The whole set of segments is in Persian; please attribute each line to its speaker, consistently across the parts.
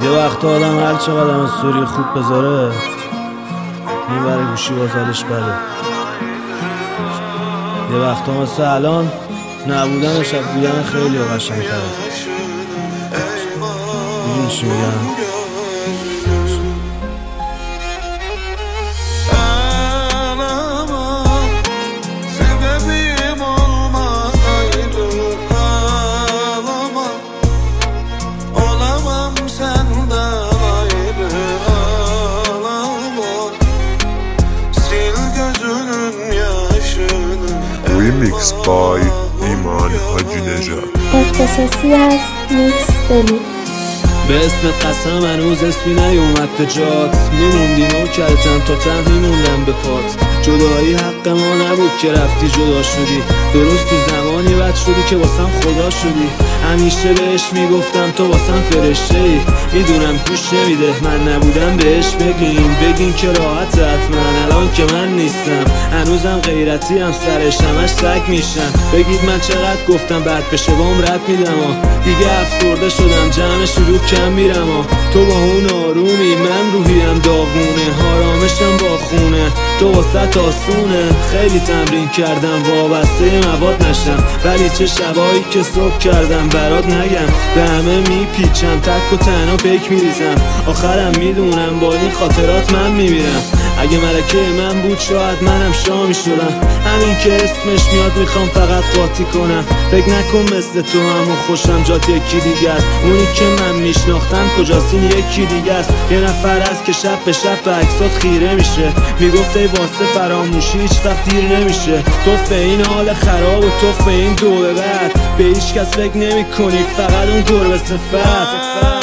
Speaker 1: یه وقت آدم هر چقدر استوری خوب بذاره این ور گوشی بازالش بده. یه وقتا مثل الان نبودنش از بودن خیلی قشنگ‌تره. میدونی چی میگم؟
Speaker 2: Remix by ایمان حاجی نژاد.
Speaker 3: اختصاصی از میکس دلی.
Speaker 1: به اسمت قسم هنوز اسمی نیومد به جات، میموندی نوکرتم تا ته میموندم به پات. جدایی حق ما نبود که رفتی جدا شدی، درست تو زمانی بد شدی که واسم خدا شدی. همیشه بهش میگفتم تو واسم فرشته ای، میدونم گوش نمیده، من نبودم بهش بگین که راحت حتما الان که من نیستم. هنوزم غیرتی هم سرش همش سگ میشم، بگید من چقدر گفتم بعد بشه بام رد میدم دیگه افسرده شدم جمع شروع کم میرم تو با اون آرومی من روحیم داغونه، آرامشم با خونه تو واسط آسونه. خیلی تمرین کردم وابسته مواد نشم، ولی چه شبایی که صبح کردم برات نگم. به همه میپیچم تک و تنها پیک میریزم، آخرم میدونم با این خاطرات من میمیرم. اگه ملکه من بود شاید منم شامی شدم، همین که اسمش میاد میخوام فقط قاطی کنم. فکر نکن مثل تو همون خوشم جات یکی دیگه است، اونی که من میشناختم کجاست این یکی دیگه است. یه نفر است که شب به شب به عکسات خیره میشه، میگفت ای واسه فراموشی هیچ وقت دیر نمیشه. تو این حال خراب و تو این دو به بعد به هیچ کس فکر نمی کنی، فقط اون گربه صفت.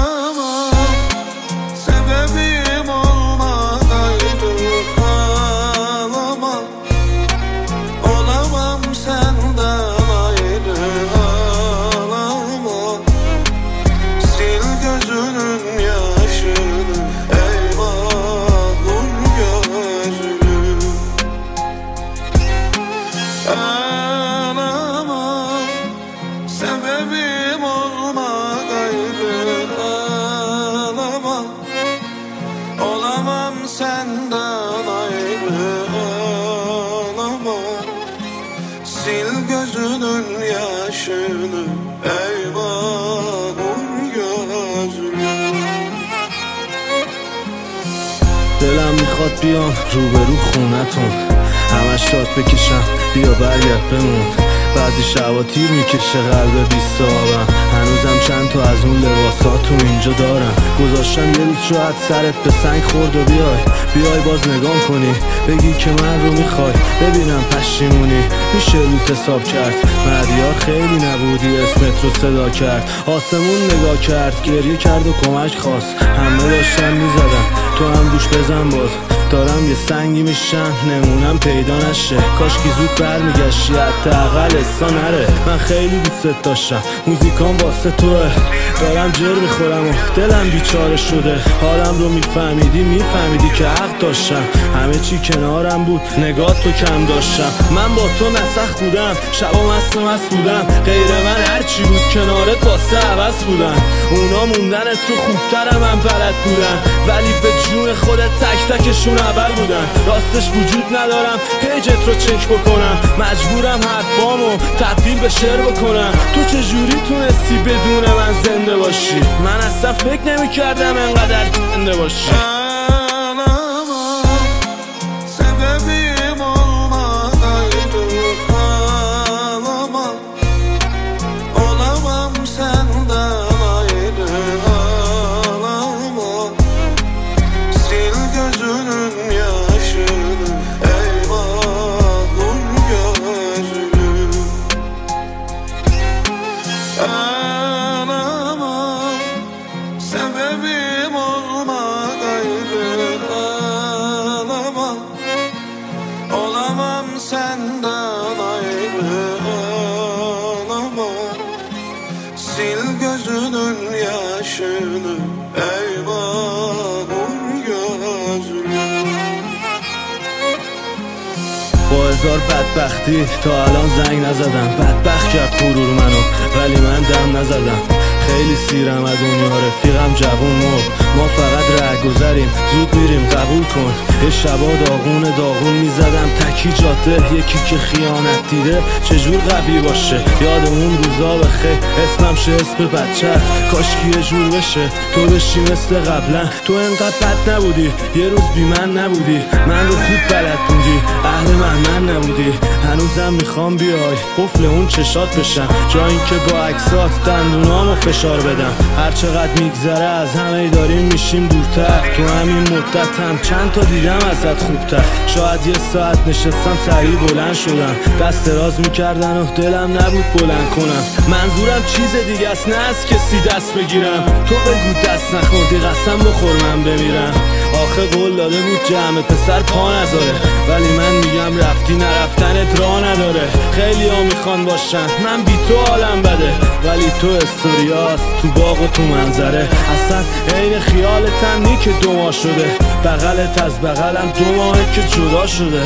Speaker 4: Senden ayrı ağlama, sil gözünün yaşını, eyvah gözünü.
Speaker 1: دلم میخواد بیام روبرو خونتون، همش شاد بکشم بیا برگرد بمون. بعضی شبا تیر میکشه قلب بی‌صابم، هنوزم چند تا از اون لباسات تو اینجا دارم. گذاشتم یه روز شاید سرت به سنگ خورد و بیای باز نگام کنی، بگی که من رو میخوای، ببینم پشیمونی میشه روت حساب کرد. مهدیار خیلی نبودی اسمت رو صدا کرد، آسمون نگاه کرد گریه کرد و کمک خواست. همه داشتن میزدن تو هم گوش بزن باز، دارم یه سنگی میشم نمونم پیدا نشه. کاشکی زود برمیگشتی حداقل استا نره. من خیلی دوست داشتم موزیکام واسه توه، دارم جر میخورم و دلم بیچاره شده. حالم رو میفهمیدی که حق داشتم، همه چی کنارم بود نگاه تو کم داشتم. من با تو نسخ بودم شبا مست بودم، غیر من هرچی بود کنارت واسه عوض بودن. اونا موندن تو خوبتر من بلد بودن، ولی به جون خودت تک تکشون اول بودن. راستش وجود ندارم پیجت رو چک بکنم، مجبورم حرفامو تبدیل به شعر بکنم. تو چجوری تونستی بدون من زنده باشی؟ من اصلا فکر نمی کردم انقدر زنده باشی.
Speaker 4: Sebebim olma gayrı ağlama, olamam senden ayrı ağlama, sil gözünün yaşını, eyvah gözünü.
Speaker 1: با هزار بدبختی تا الان زنگ نزدم، بدبخت کرد غرور منو ولی من دم نزدم. خیلی سیرم از دنیا، رفیقم جوون مرد، ما فقط رهگذریم، زود میریم قبول کن. یه شبا داغون میزدم تکی جاده، یکی که خیانت دیده چجور قوی باشه. یاد اون روزا بخیر، اسمم شه اسم بچت، کاشکی یه جور بشه تو بشی مثل قبلا. تو انقدر بد نبودی، یه روز بی من نبودی، من رو خوب بلد بودی، اهل من نبودی. هنوزم میخوام بیای قفل اون چشات بشم، جا این که با عکسات دندونامو فشار بدم. هر چقدر میگذره از همه داریم میشیم دورتر، تو همین مدت هم چند تا دیدم ازت خوبتر. شاید یه ساعت نشستم سریع بلند شدم، دست دراز میکردن و دلم نبود بلند کنم. منظورم چیز دیگه است، نه از کسی دست بگیرم. تو بگو دست نخوردی قسم بخور من بمیرم. آخه قول داده بود جمع پسر پا نذاره، ولی من میگم رفتی نرفتنت راه نداره. خیلی ها میخوان باشن من بی تو حالم بده، ولی تو استوریاست تو باغ و تو منظره. اصلا عین خیالتم نی که 2 ماه شده، بغلت از بغلم 2 ماهه که جدا شده.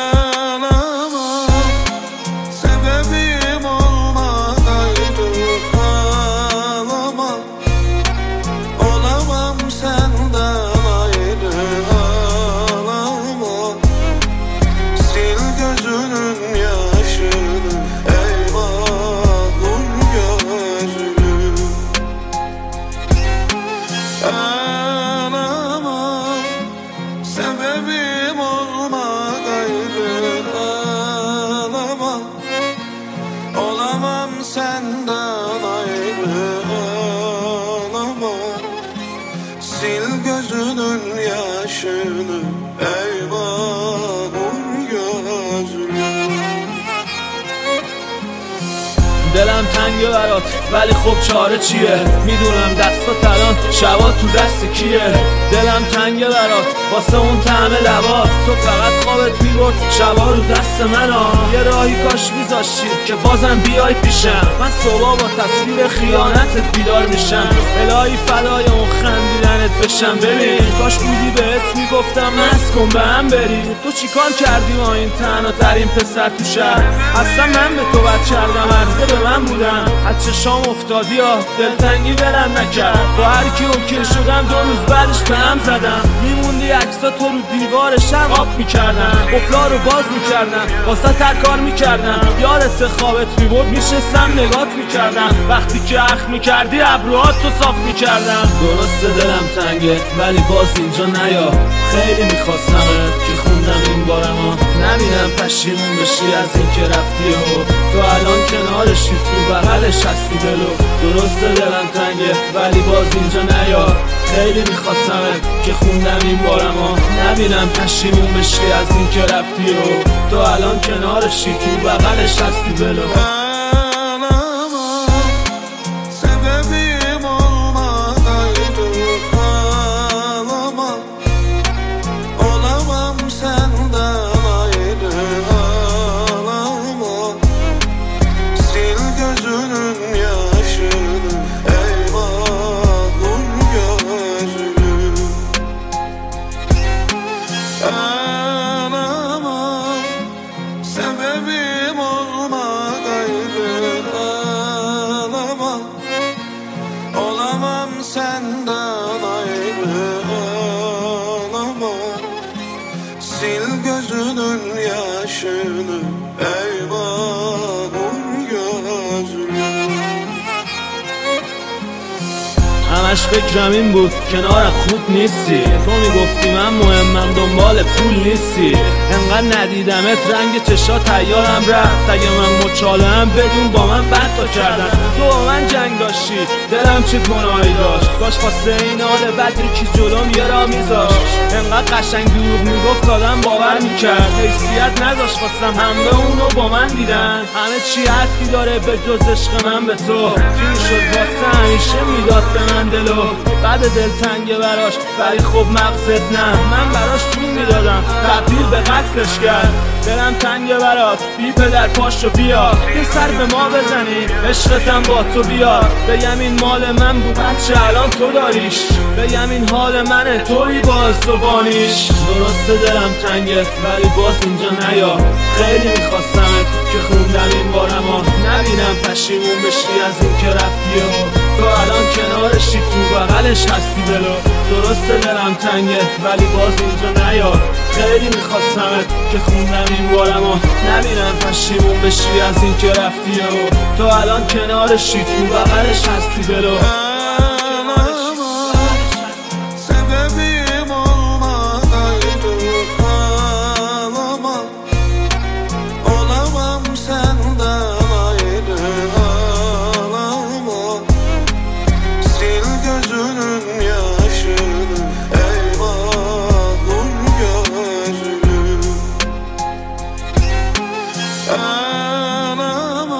Speaker 4: Sebebim olma gayrı ağlama, olamam senden ayrı ağlama. Sil gözünün yaşını, eyvah gözünü.
Speaker 1: دلم تنگه برات ولی خب چاره چیه، میدونم دستات الان شبا تو دست کیه. دلم تنگه برات واسه اون طعم لبات، تو فقط خوابت میبرد شبا رو دست منو. یه راهی کاش میذاشتی که بازم بیای پیشم، من صبح با تصویر خیانتت بیدار میشم. الهی فدای اون خندیدنت بشم. ببین کاش بودی بهت میگفتم مست کن به هم بری. تو چیکار کردی ما این تنها ترین پسر تو شهر؟ اصلا من به تو بد کردم، عرضه به من بودم، از چشام افتادی ها دلتنگی ولم نکرد. با هر کی اوکی شدم 2 روز بعدش به هم زدم. میموندی عکسا تو رو دیوار شب آب میکردم، قفلا رو باز میکردم واسه هر کار میکردم. یادت خوابت میبرد میشستم نگات میکردم، وقتی که اخ میکردی ابروهات تو صاف میکردم. درسته دلم تنگه ولی باز اینجا نیا، خیلی میخواستمت که خوندم این بارما. نبینم پشیمون بشی از این که رفتی و تو الان کنارشی تو بغلش هستی دلو. درسته دلم تنگه ولی باز اینجا نیا، خیلی میخواستمت که خوندم این بارما. نبینم پشیمون بشی از این که رفتی و تو الان کنارشی تو بغلش هستی دلو.
Speaker 4: Sebebim olma gayrı ağlama, olamam senden ayrı ağlama. Sil gözünün yaşını, eyvah gözünü.
Speaker 1: همش فکرم این بود کنارم خوب نیستی. تو میگفتی من مهمم دنبال پول نیستی. انقدر ندیدمت رنگ چشات تیارم رفت. اگه من مچالم بدون با من بد تا کردن. تو با من جنگ داشتی دلم چه گناهی داشت، کاش واسه این حال بدری که جلوم یه راه میذاشت. انقدر قشنگ دروغ میگفت آدم باور میکرد، حیثیت نذاشت واسم همه اونو با من دیدن. همه چی حدی داره به جز عشق من به تو، چی شد واسه همیشه میداد به من دلو. بعد دلتنگه براش ولی خب مغزت نه، من براش جون میدادم تبدیل به قتلش کرد. دلم تنگه برات بی پدر پاشو بیا، یه سر به ما بزنی عشقتم با تو بیا. بگم این مال من بود بچه الان تو داریش، بگم این حال منه توی باز تو بانیش. درسته دلم تنگه ولی باز اینجا نیا، خیلی میخواستمت که خوندم این بارما. نبینم پشیمون بشی از این که رفتی و تو الان کنارشی تو بغلش هستی بلو درسته دلم تنگه ولی باز اینجا نیار خیلی میخواستمت که خوندم این بارمو نبینم پشیمون بشی از این که رفتی و تو الان کنارشی تو بغلش هستی بلو
Speaker 4: Sebebim olmadaydı ağlama Olamam senden ayrı ağlama Sil gözünün yaşını eyvah dur gözünü Ağlama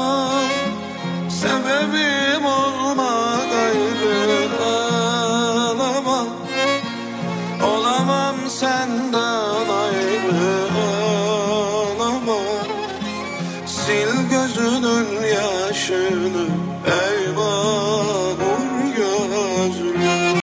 Speaker 4: Sebebim olmadaydı ağlama Olamam senden ayrı ağlama Sil gözünün yaşını ey